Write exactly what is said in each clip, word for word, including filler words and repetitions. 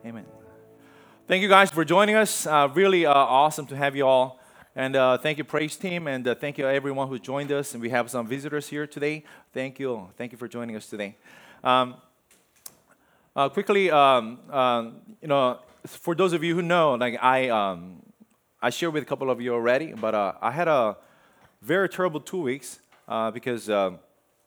Amen. Thank you guys for joining us. Uh, really uh, awesome to have you all. And uh, thank you, praise team, and uh, thank you everyone who joined us. And we have some visitors here today. Thank you, thank you for joining us today. Um, uh, quickly, um, um, you know, for those of you who know, like I, um, I shared with a couple of you already, but uh, I had a very terrible two weeks uh, because, um,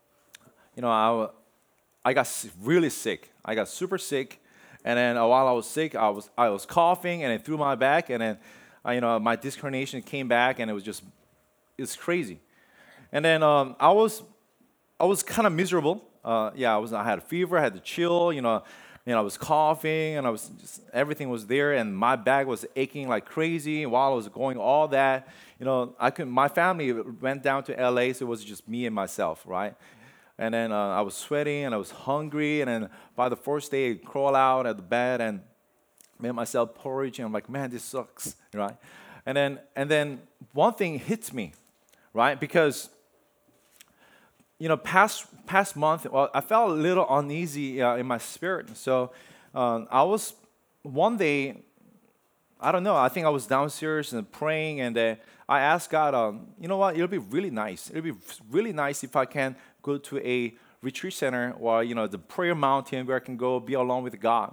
you know, I, I got s- really sick. I got super sick. And then uh, while I was sick, I was I was coughing, and it threw my back, and then uh, you know my disc herniation came back, and it was just it's crazy. And then um, I was I was kind of miserable. Uh, yeah, I was I had a fever, I had to chill, you know, you know I was coughing, and I was just, everything was there, and my back was aching like crazy. While I was going all that, you know, I could my family went down to L A, so it was just me and myself, right? And then uh, I was sweating and I was hungry. And then by the first day, I crawl out of the bed and made myself porridge. And I'm like, man, this sucks, right? And then and then one thing hits me, right? Because you know, past past month, well, I felt a little uneasy uh, in my spirit. So um, I was one day, I don't know. I think I was downstairs and praying, and uh, I asked God, um, you know what? It'll be really nice. It'll be really nice if I can go to a retreat center or you know the prayer mountain where I can go be alone with God.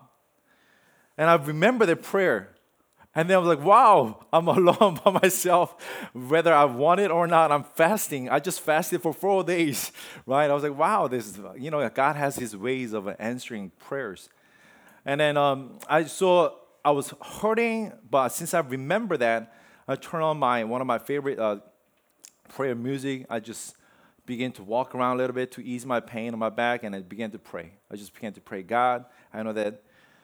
And I remember the prayer, and then I was like, wow, I'm alone by myself, whether I want it or not. I'm fasting. I just fasted for four days, right? I was like, wow, this is, you know God has His ways of answering prayers. And then um, I saw I was hurting, but since I remember that, I turned on my one of my favorite uh, prayer music. I just began to walk around a little bit to ease my pain on my back, and I began to pray. I just began to pray, God, I know that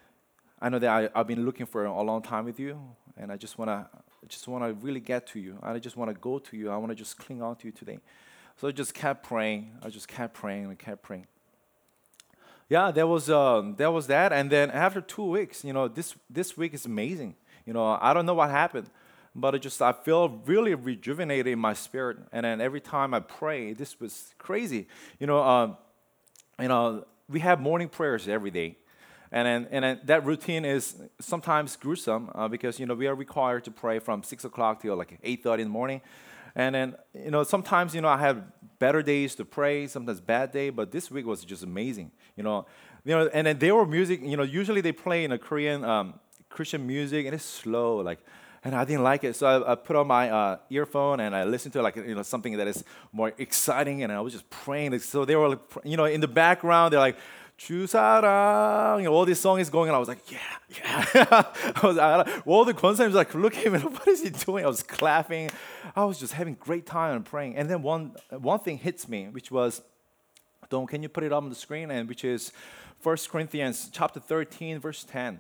I know that I, I've been looking for a long time with you, and I just wanna just wanna really get to you. I just wanna go to you. I wanna just cling on to you today. So I just kept praying. I just kept praying and kept praying. Yeah, there was um, there was that, and then after two weeks, you know, this this week is amazing. You know, I don't know what happened, but it just I feel really rejuvenated in my spirit, and then every time I pray, this was crazy. You know, um, you know, we have morning prayers every day, and then and then that routine is sometimes gruesome uh, because you know we are required to pray from six o'clock till like eight thirty in the morning, and then you know sometimes you know I have better days to pray, sometimes bad day, but this week was just amazing. You know, you know, and then they were music. You know, usually they play in a Korean um, Christian music, and it's slow, like. And I didn't like it, so I, I put on my uh, earphone and I listened to like you know something that is more exciting, and I was just praying. So they were like, pr- you know in the background, they're like 주사랑, you know, all this song is going on. I was like, yeah, yeah. I was I, all the concerts like look at me, what is he doing? I was clapping. I was just having great time and praying. And then one one thing hits me, which was, Don, can you put it up on the screen? And which is First Corinthians chapter thirteen, verse ten.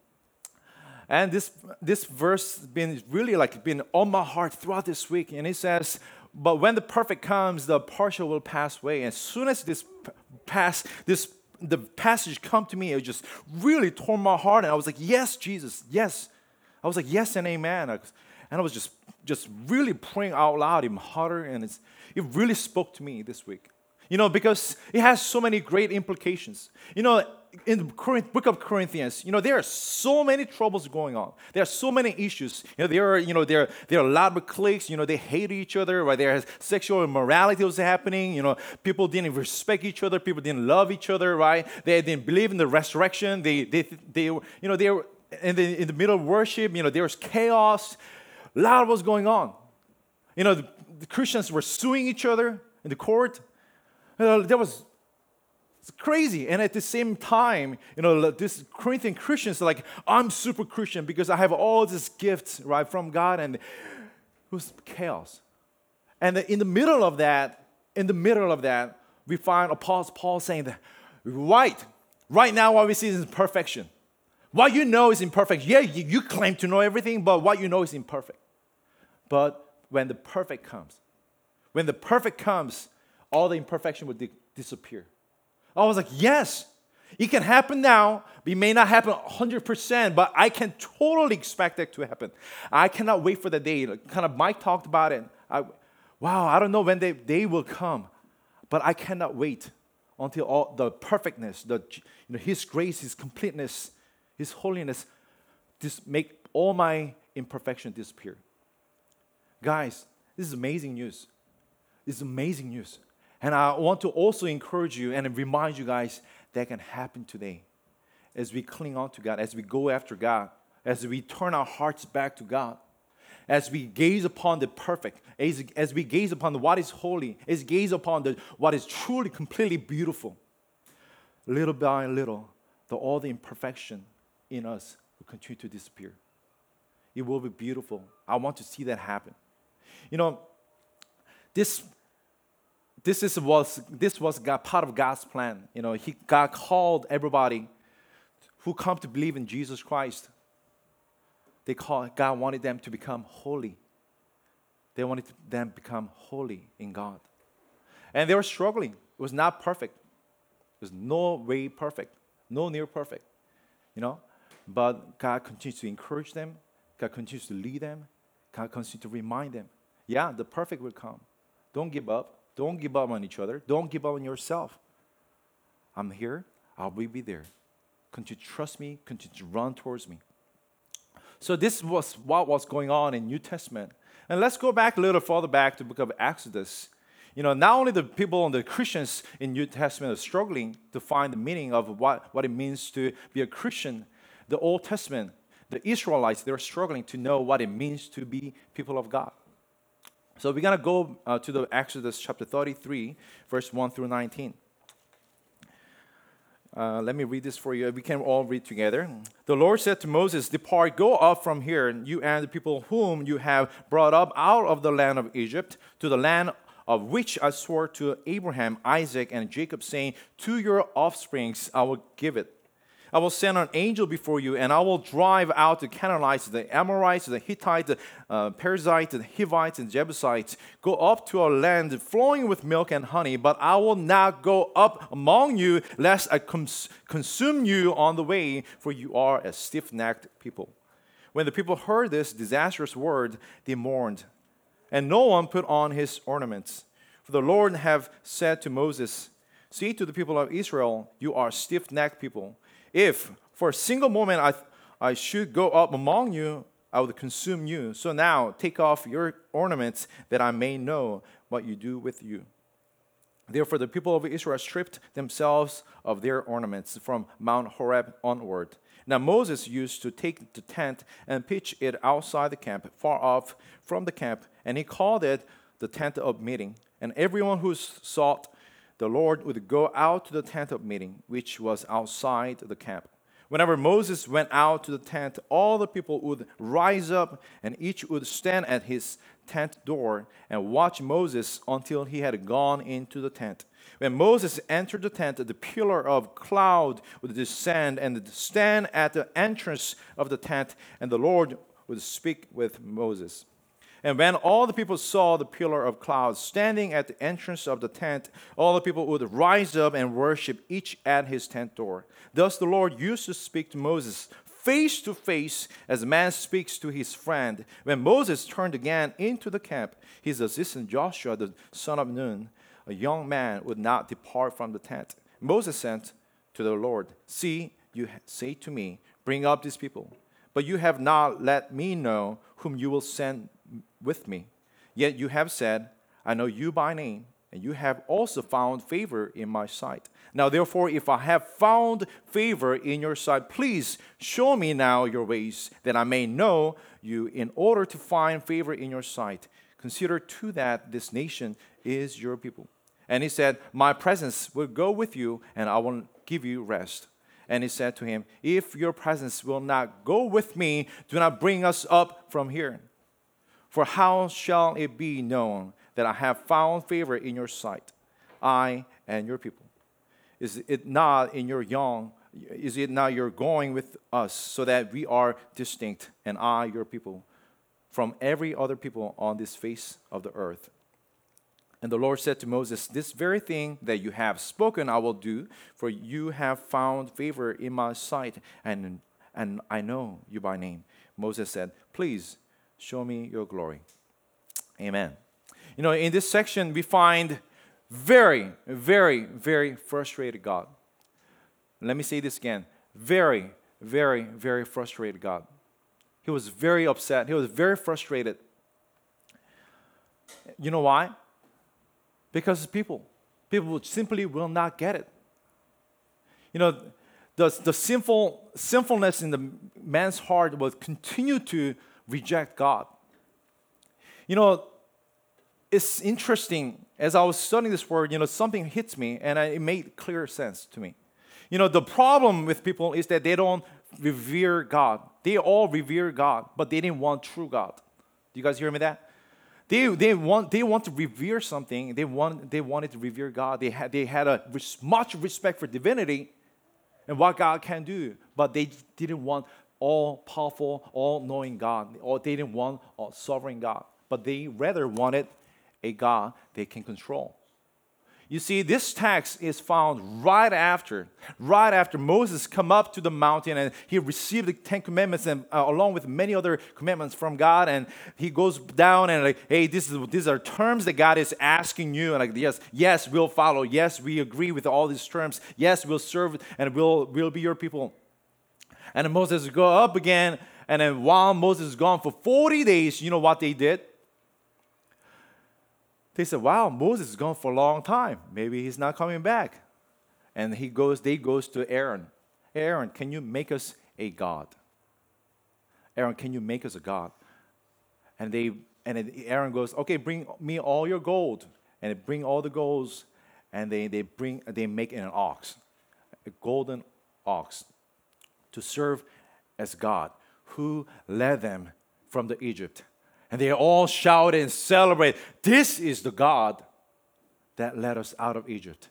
And this this verse been really like been on my heart throughout this week. And it says, "But when the perfect comes, the partial will pass away." As soon as this p- pass this the passage come to me, it just really tore my heart. And I was like, "Yes, Jesus, yes." I was like, "Yes and amen." I was- And I was just just really praying out loud in my heart, and it's, it really spoke to me this week. You know, because it has so many great implications. You know, in the Corinth, book of Corinthians, you know, there are so many troubles going on. There are so many issues. You know, there are, you know, there, there are a lot of cliques, you know, they hate each other, right? There is sexual immorality was happening, you know, people didn't respect each other, people didn't love each other, right? They didn't believe in the resurrection. They, they, they were, you know, they were in the, in the middle of worship, you know, there was chaos. A lot was going on. You know, the, the Christians were suing each other in the court. You know, that was crazy. And at the same time, you know, this Corinthian Christians are like, I'm super Christian because I have all these gifts, right, from God. And it was chaos. And in the middle of that, in the middle of that, we find Apostle Paul saying that, right, right now what we see is imperfection. What you know is imperfect. Yeah, you, you claim to know everything, but what you know is imperfect. But when the perfect comes, when the perfect comes, all the imperfection would di- disappear. I was like, yes, it can happen now. It may not happen one hundred percent, but I can totally expect that to happen. I cannot wait for the day. Like, kind of Mike talked about it. I, wow, I don't know when they, they will come, but I cannot wait until all the perfectness, the you know, His grace, His completeness His holiness dis- make all my imperfection disappear. Guys, this is amazing news. This is amazing news. And I want to also encourage you and remind you guys that can happen today. As we cling on to God, as we go after God, as we turn our hearts back to God, as we gaze upon the perfect, as, as we gaze upon the, what is holy, as we gaze upon the, what is truly, completely beautiful, little by little, the, all the imperfection in us will continue to disappear. It will be beautiful. I want to see that happen. You know, this this is was this was God, part of God's plan. You know, He God called everybody who come to believe in Jesus Christ. They call God wanted them to become holy. They wanted them to become holy in God, and they were struggling. It was not perfect. It was no way perfect, no near perfect. You know, but God continues to encourage them. God continues to lead them. God continues to remind them. Yeah, the perfect will come. Don't give up. Don't give up on each other. Don't give up on yourself. I'm here. I will be there. Continue to trust me. Continue to run towards me. So this was what was going on in New Testament. And let's go back a little further back to the book of Exodus. You know, not only the people and the Christians in New Testament are struggling to find the meaning of what, what it means to be a Christian. The Old Testament, the Israelites, they're struggling to know what it means to be people of God. So we're going to go uh, to the Exodus chapter thirty-three, verse one through nineteen. Uh, let me read this for you. We can all read together. The Lord said to Moses, "Depart, go up from here, you and the people whom you have brought up out of the land of Egypt, to the land of which I swore to Abraham, Isaac, and Jacob, saying, to your offsprings I will give it. I will send an angel before you, and I will drive out the Canaanites, the Amorites, the Hittites, the uh, Perizzites, the Hivites, and Jebusites. Go up to a land flowing with milk and honey, but I will not go up among you, lest I cons- consume you on the way, for you are a stiff-necked people." When the people heard this disastrous word, they mourned, and no one put on his ornaments. For the Lord have said to Moses, "Say to the people of Israel, you are stiff-necked people. If for a single moment I, I should go up among you, I would consume you. So now take off your ornaments, that I may know what you do with you." Therefore the people of Israel stripped themselves of their ornaments from Mount Horeb onward. Now Moses used to take the tent and pitch it outside the camp, far off from the camp, and he called it the tent of meeting. And everyone who sought the Lord would go out to the tent of meeting, which was outside the camp. Whenever Moses went out to the tent, all the people would rise up, and each would stand at his tent door and watch Moses until he had gone into the tent. When Moses entered the tent, the pillar of cloud would descend and stand at the entrance of the tent, and the Lord would speak with Moses. And when all the people saw the pillar of cloud standing at the entrance of the tent, all the people would rise up and worship, each at his tent door. Thus the Lord used to speak to Moses face to face, as a man speaks to his friend. When Moses turned again into the camp, his assistant Joshua, the son of Nun, a young man, would not depart from the tent. Moses said to the Lord, "See, you say to me, bring up these people, but you have not let me know whom you will send with me. Yet you have said, I know you by name, and you have also found favor in my sight. Now therefore, if I have found favor in your sight, please show me now your ways, that I may know you, in order to find favor in your sight. Consider too that this nation is your people." And he said, "My presence will go with you, and I will give you rest." And he said to him, "If your presence will not go with me, do not bring us up from here. For how shall it be known that I have found favor in your sight, I and your people? Is it not in your young, is it not your going with us, so that we are distinct, and I, your people, from every other people on this face of the earth?" And the Lord said to Moses, "This very thing that you have spoken I will do, for you have found favor in my sight, and, and I know you by name." Moses said, "Please show me your glory." Amen. You know, in this section, we find very, very, very frustrated God. Let me say this again. Very, very, very frustrated God. He was very upset. He was very frustrated. You know why? Because people. People simply will not get it. You know, the, the sinful sinfulness in the man's heart will continue to reject God. You know, it's interesting. As I was studying this word, you know, something hits me, and I, it made clear sense to me. You know, the problem with people is that they don't revere God. They all revere God, but they didn't want true God. Do you guys hear me that? They, they, want, they want to revere something. They, want, they wanted to revere God. They had, they had a res, much respect for divinity and what God can do, but they didn't want all-powerful, all-knowing God, or they didn't want a sovereign God, but they rather wanted a God they can control. You see, this text is found right after, right after Moses come up to the mountain and he received the Ten Commandments and uh, along with many other commandments from God, and he goes down and like, hey, this is these are terms that God is asking you, and like, yes, yes, we'll follow, yes, we agree with all these terms, yes, we'll serve and we'll we'll be your people. And then Moses go up again, and then while Moses is gone for forty days, you know what they did? They said, wow, Moses is gone for a long time. Maybe he's not coming back. And he goes, they goes to Aaron. Aaron, can you make us a god? Aaron, can you make us a god? And they and then Aaron goes, okay, bring me all your gold. And they bring all the golds, and they, they bring they make an ox, a golden ox, to serve as God, who led them from the Egypt. And they all shouted and celebrated, this is the God that led us out of Egypt.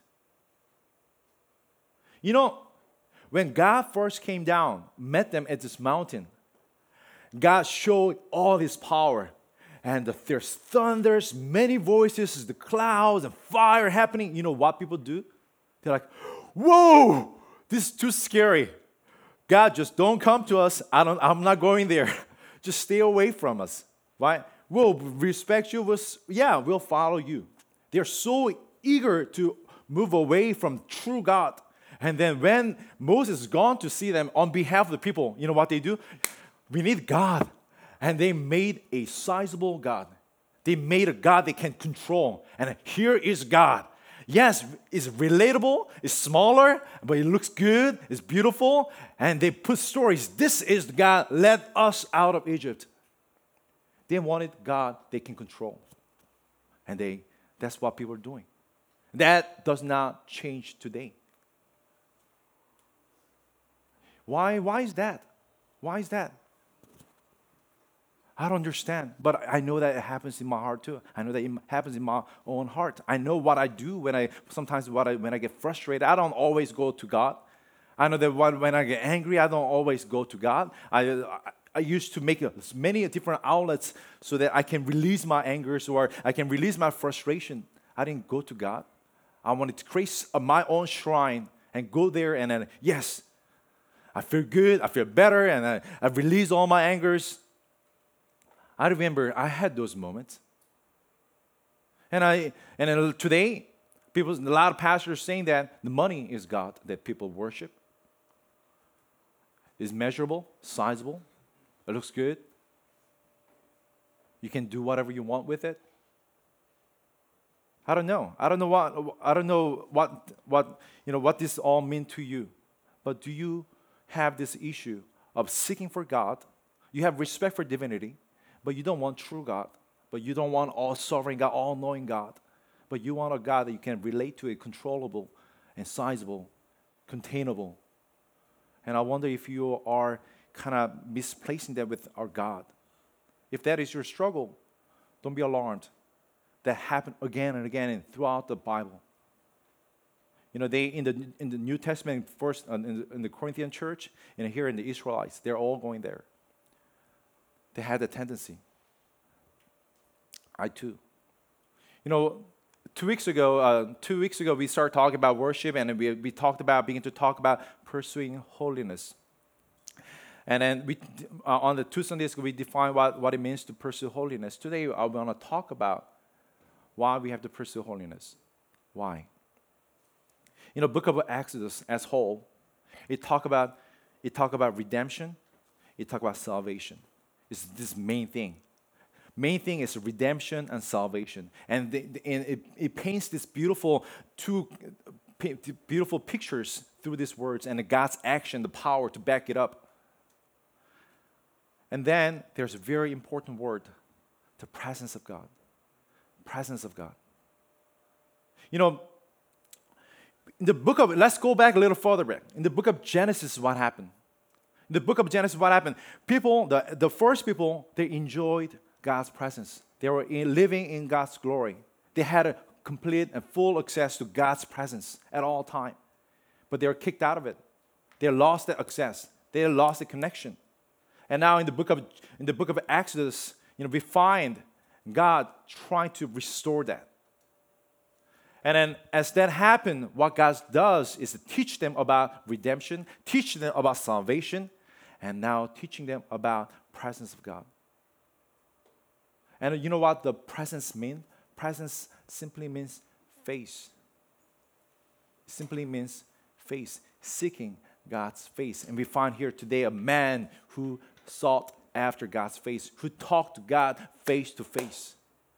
You know, when God first came down, met them at this mountain, God showed all his power. And the, there's thunders, many voices, the clouds and fire happening. You know what people do? They're like, whoa, this is too scary. God, just don't come to us. I don't, I'm not going there. Just stay away from us. Right? We'll respect you. We'll, yeah, we'll follow you. They're so eager to move away from true God. And then when Moses is gone to see them on behalf of the people, you know what they do? We need God. And they made a sizable God. They made a God they can control. And here is God. Yes, it's relatable, it's smaller, but it looks good, it's beautiful. And they put stories. This is the God led us out of Egypt. They wanted God they can control. And they that's what people are doing. That does not change today. Why, why is that? Why is that? I don't understand, but I know that it happens in my heart too. I know that it happens in my own heart. I know what I do when I, sometimes what I, when I get frustrated, I don't always go to God. I know that when I get angry, I don't always go to God. I, I I used to make many different outlets so that I can release my angers or I can release my frustration. I didn't go to God. I wanted to create my own shrine and go there and then, yes, I feel good, I feel better, and I, I release all my angers. I remember I had those moments. And I and then today, people, a lot of pastors saying that the money is God that people worship. It's measurable, sizable. It looks good. You can do whatever you want with it. I don't know. I don't know what I don't know what what you know what this all mean to you. But do you have this issue of seeking for God? You have respect for divinity, but you don't want true God. But you don't want all sovereign God, all knowing God. But you want a God that you can relate to, a controllable and sizable, containable. And I wonder if you are kind of misplacing that with our God. If that is your struggle, don't be alarmed. That happened again and again and throughout the Bible. You know, they in the in the New Testament, first uh, in, the, in the Corinthian church, and here in the Israelites, they're all going there. They had a tendency. I too. You know, two weeks ago, uh, two weeks ago, we started talking about worship, and we we talked about beginning to talk about pursuing holiness. And then we, uh, on the two Sundays, we define what, what it means to pursue holiness. Today, I want to talk about why we have to pursue holiness. Why? You know, book of Exodus as whole, it talk about It talks about redemption. It talks about salvation. It's this main thing. Main thing is redemption and salvation. And, the, the, and it, it paints this beautiful two beautiful pictures through these words and the God's action, the power to back it up. And then there's a very important word, the presence of God. Presence of God. You know, in the book of, let's go back a little further back. In the book of Genesis, what happened? In the book of Genesis, what happened? People, the, the first people, they enjoyed God's presence. They were in, living in God's glory. They had a complete and full access to God's presence at all time. But they were kicked out of it. They lost the access. They lost the connection. And now in the book of in the book of Exodus, you know, we find God trying to restore that. And then as that happened, what God does is to teach them about redemption, teach them about salvation, and now teaching them about presence of God. And you know what the presence means? Presence simply means face. Simply means face, seeking God's face. And we find here today a man who sought after God's face, who talked to God face to face.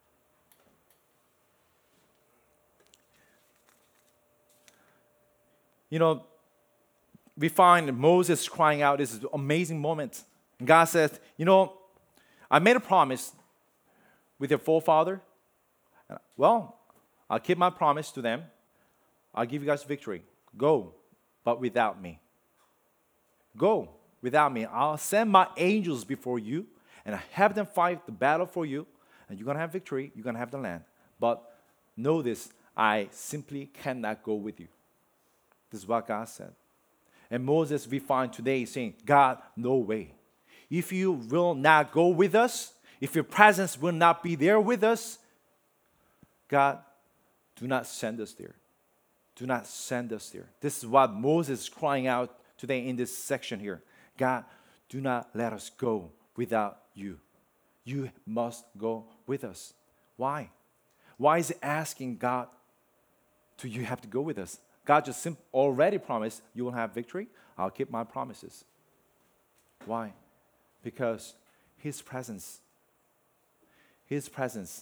You know, we find Moses crying out. This is an amazing moment. And God says, you know, I made a promise with your forefather. Well, I'll keep my promise to them. I'll give you guys victory. Go, but without me. Go without me. I'll send my angels before you, and I have them fight the battle for you, and you're going to have victory. You're going to have the land. But know this, I simply cannot go with you. This is what God said. And Moses, we find today saying, God, no way. If you will not go with us, if your presence will not be there with us, God, do not send us there. Do not send us there. This is what Moses is crying out today in this section here. God, do not let us go without you. You must go with us. Why? Why is he asking God to you have to go with us? God just sim- already promised you will have victory. I'll keep my promises. Why? Because his presence, his presence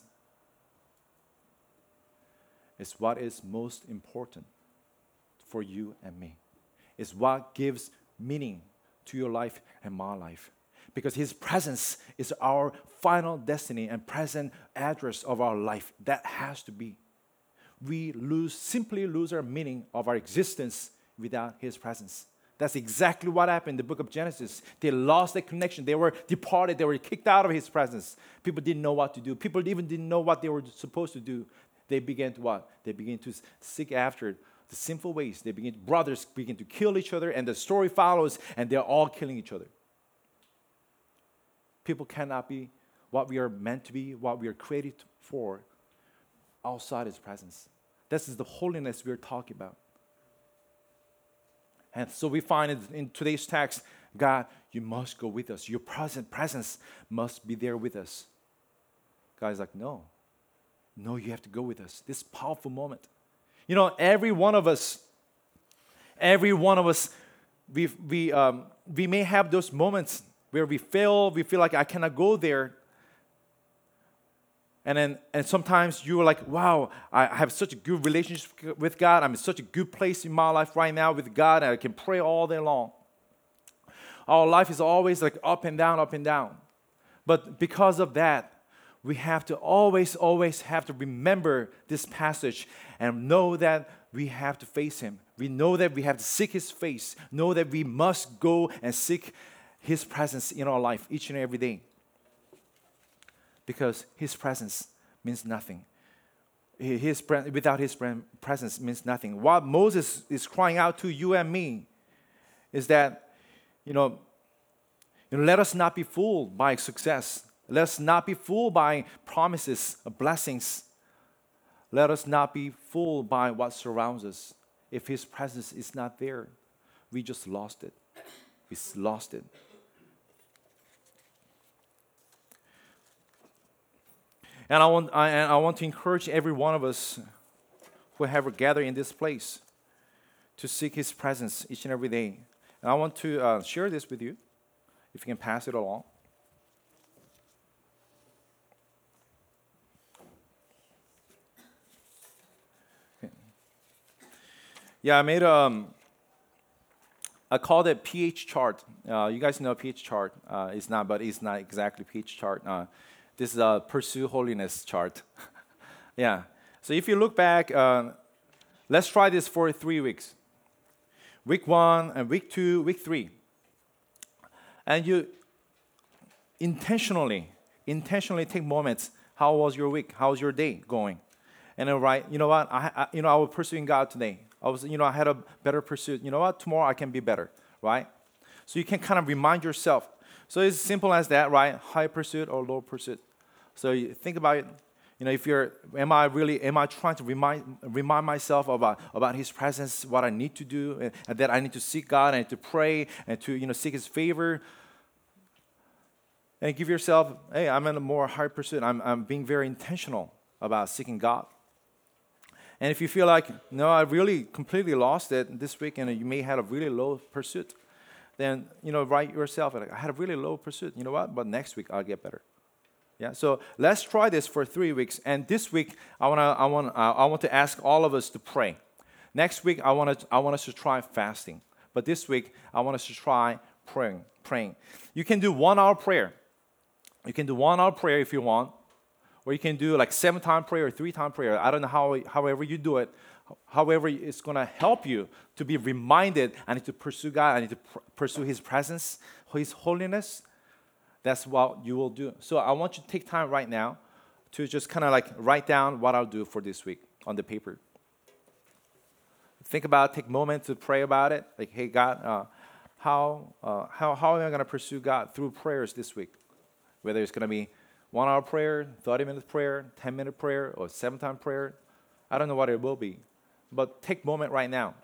is what is most important for you and me. It's what gives meaning to your life and my life. Because his presence is our final destiny and present address of our life. That has to be. We lose, simply lose our meaning of our existence without his presence. That's exactly what happened in the book of Genesis. They lost their connection. They were departed. They were kicked out of his presence. People didn't know what to do. People even didn't know what they were supposed to do. They began to what? They began to seek after the sinful ways. They begin, brothers begin to kill each other, and the story follows, and they're all killing each other. People cannot be what we are meant to be, what we are created for, outside his presence. This is the holiness we're talking about. And so we find it in today's text, God, you must go with us. Your present presence must be there with us. God's like, no. No, you have to go with us. This powerful moment. You know, every one of us, every one of us, we we um, we may have those moments where we fail, we feel like I cannot go there. And then and sometimes you're like, wow, I have such a good relationship with God. I'm in such a good place in my life right now with God, and I can pray all day long. Our life is always like up and down, up and down. But because of that, we have to always, always have to remember this passage and know that we have to face him. We know that we have to seek his face. Know that we must go and seek his presence in our life each and every day. Because his presence means nothing. His, without his presence means nothing. What Moses is crying out to you and me is that, you know, you know let us not be fooled by success. Let us not be fooled by promises of blessings. Let us not be fooled by what surrounds us. If his presence is not there, we just lost it. We lost it. And I want, I, and I want to encourage every one of us who have gathered in this place to seek his presence each and every day. And And I want to uh, share this with you, if you can pass it along. Okay. Yeah, I made a, um, I called it pH chart. Uh, you guys know pH chart. Uh, it's not, but it's not exactly pH chart. Uh, this is a pursue holiness chart. Yeah. So if you look back, uh, let's try this for three weeks. Week one and week two, week three. And you intentionally, intentionally take moments. How was your week? How was your day going? And then write, you know what? I, I, you know, I was pursuing God today. I was, you know, I had a better pursuit. You know what? Tomorrow I can be better, right? So you can kind of remind yourself. So it's simple as that, right? High pursuit or low pursuit. So you think about it. You know, if you're, am I really, am I trying to remind remind myself about, about His presence, what I need to do, and, and that I need to seek God and to pray and to, you know, seek His favor. And give yourself, hey, I'm in a more high pursuit. I'm, I'm being very intentional about seeking God. And if you feel like, no, I really completely lost it this week, and you may have a really low pursuit, then, you know, write yourself, like, I had a really low pursuit. You know what? But next week I'll get better. Yeah, so let's try this for three weeks. And this week, I wanna, I want, uh, I want to ask all of us to pray. Next week, I want to, I want us to try fasting. But this week, I want us to try praying. Praying. You can do one-hour prayer. You can do one-hour prayer if you want, or you can do like seven-time prayer or three-time prayer. I don't know how, however you do it. However, it's gonna help you to be reminded. I need to pursue God. I need to pr- pursue His presence, His holiness. That's what you will do. So I want you to take time right now to just kind of like write down what I'll do for this week on the paper. Think about it, take a moment to pray about it. Like, hey, God, uh, how, uh, how, how am I going to pursue God through prayers this week? Whether it's going to be one-hour prayer, thirty-minute prayer, ten-minute prayer, or seven-time prayer. I don't know what it will be. But take a moment right now.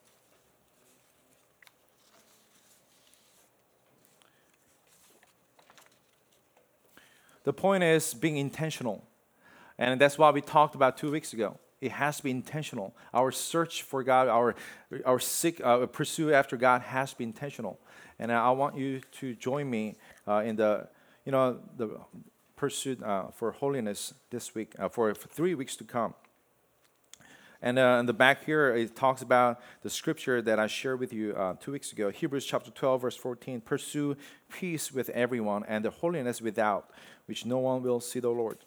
The point is being intentional. And that's what we talked about two weeks ago. It has to be intentional. Our search for God, our, our seek, uh, pursuit after God has to be intentional. And I want you to join me uh, in the, you know, the pursuit uh, for holiness this week, uh, for, for three weeks to come. And uh, in the back here, it talks about the scripture that I shared with you uh, two weeks ago. Hebrews chapter twelve, verse fourteen. Pursue peace with everyone and the holiness without, which no one will see the Lord.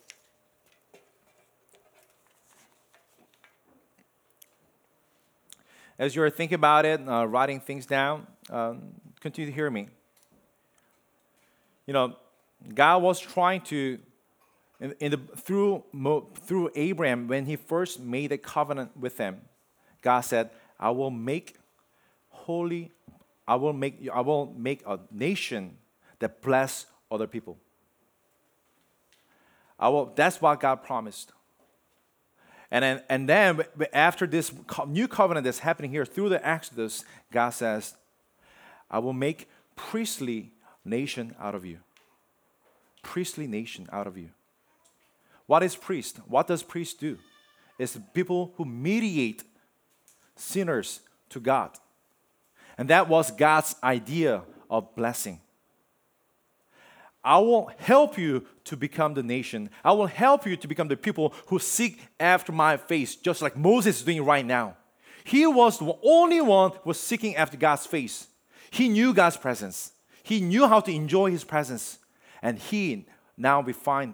As you're thinking about it, uh, writing things down, um, continue to hear me. You know, God was trying to, in, in the, through, through Abraham, when he first made a covenant with them, God said, I will make holy, I will make, I will make a nation that bless other people. I will, that's what God promised. And then, and then after this new covenant that's happening here through the Exodus, God says, I will make priestly nation out of you. Priestly nation out of you. What is priest? What does priest do? It's people who mediate sinners to God. And that was God's idea of blessing. I will help you to become the nation. I will help you to become the people who seek after my face, just like Moses is doing right now. He was the only one who was seeking after God's face. He knew God's presence. He knew how to enjoy His presence. And he now we find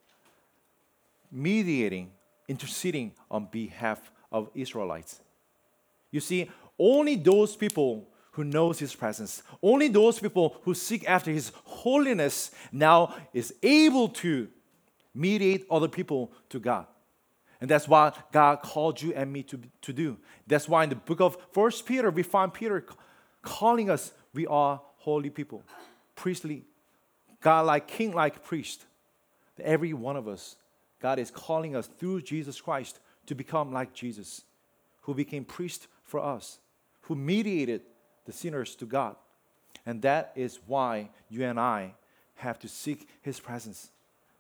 mediating, interceding on behalf of Israelites. You see, only those people who knows His presence, only those people who seek after His holiness now is able to mediate other people to God. And that's what God called you and me to, to do. That's why in the book of First Peter, we find Peter calling us, we are holy people, priestly, God-like, king-like priest. Every one of us, God is calling us through Jesus Christ to become like Jesus, who became priest for us, who mediated the sinners to God. And that is why you and I have to seek His presence.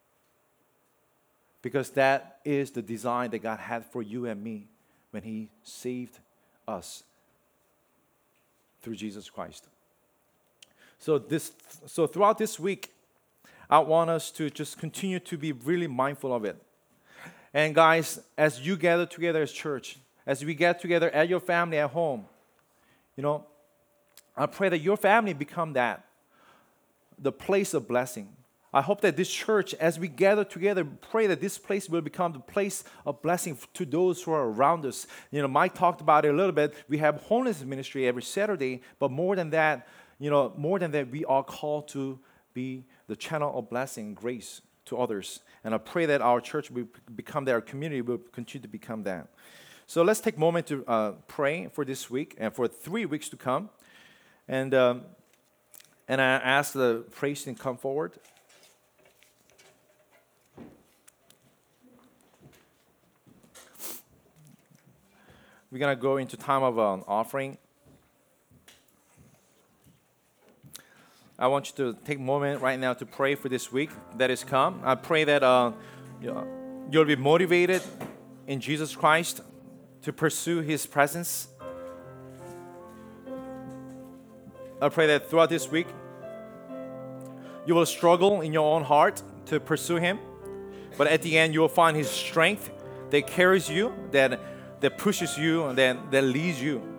Because that is the design that God had for you and me when He saved us. through Jesus Christ. So this, so throughout this week, I want us to just continue to be really mindful of it. And guys, as you gather together as church, as we get together at your family at home, you know, I pray that your family become that, the place of blessing. I hope that this church, as we gather together, pray that this place will become the place of blessing to those who are around us. You know, Mike talked about it a little bit. We have homeless ministry every Saturday, but more than that, you know, more than that, we are called to be the channel of blessing and grace to others. And I pray that our church will become that, our community will continue to become that. So let's take a moment to uh, pray for this week and for three weeks to come. And um, and I ask the praise team to come forward. We're going to go into time of um, offering. I want you to take a moment right now to pray for this week that is come. I pray that uh, you'll be motivated in Jesus Christ to pursue His presence. I pray that throughout this week, you will struggle in your own heart to pursue Him. But at the end, you will find His strength that carries you, that that pushes you, and that, that leads you